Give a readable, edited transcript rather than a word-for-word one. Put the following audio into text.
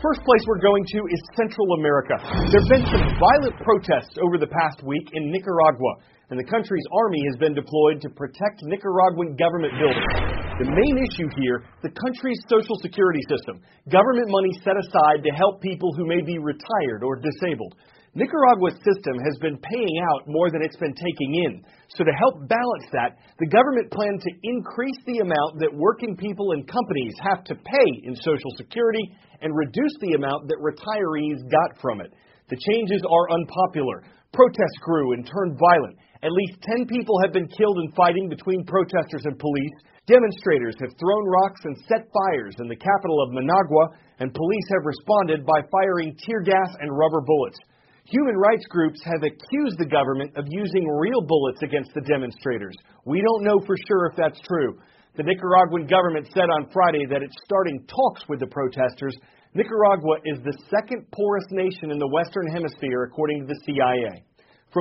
first place we're going to is Central America. There have been some violent protests over the past week in Nicaragua, and the country's army has been deployed to protect Nicaraguan government buildings. The main issue here, the country's social security system. Government money set aside to help people who may be retired or disabled. Nicaragua's system has been paying out more than it's been taking in. So to help balance that, the government planned to increase the amount that working people and companies have to pay in Social Security and reduce the amount that retirees got from it. The changes are unpopular. Protests grew and turned violent. At least 10 people have been killed in fighting between protesters and police. Demonstrators have thrown rocks and set fires in the capital of Managua, and police have responded by firing tear gas and rubber bullets. Human rights groups have accused the government of using real bullets against the demonstrators. We don't know for sure if that's true. The Nicaraguan government said on Friday that it's starting talks with the protesters. Nicaragua is the second poorest nation in the Western Hemisphere, according to the CIA.